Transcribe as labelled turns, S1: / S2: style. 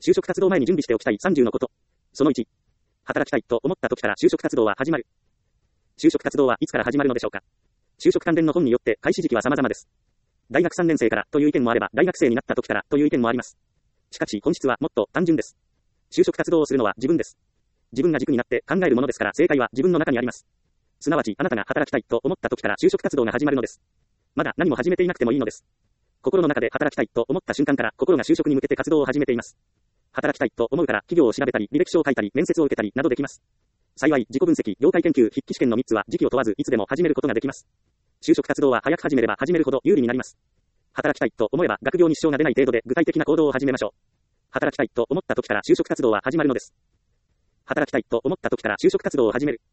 S1: 就職活動前に準備しておきたい30のこと。その1。働きたいと思った時から就職活動は始まる。就職活動はいつから始まるのでしょうか。就職関連の本によって開始時期は様々です。大学3年生からという意見もあれば、大学生になった時からという意見もあります。しかし本質はもっと単純です。就職活動をするのは自分です。自分が軸になって考えるものですから、正解は自分の中にあります。すなわち、あなたが働きたいと思った時から就職活動が始まるのです。まだ何も始めていなくてもいいのです。心の中で働きたいと思った瞬間から心が就職に向けて活動を始めています。働きたいと思うから企業を調べたり、履歴書を書いたり、面接を受けたりなどできます。幸い、自己分析、業界研究、筆記試験の3つは時期を問わずいつでも始めることができます。就職活動は早く始めれば始めるほど有利になります。働きたいと思えば学業に支障が出ない程度で具体的な行動を始めましょう。働きたいと思った時から就職活動は始まるのです。働きたいと思った時から就職活動を始める。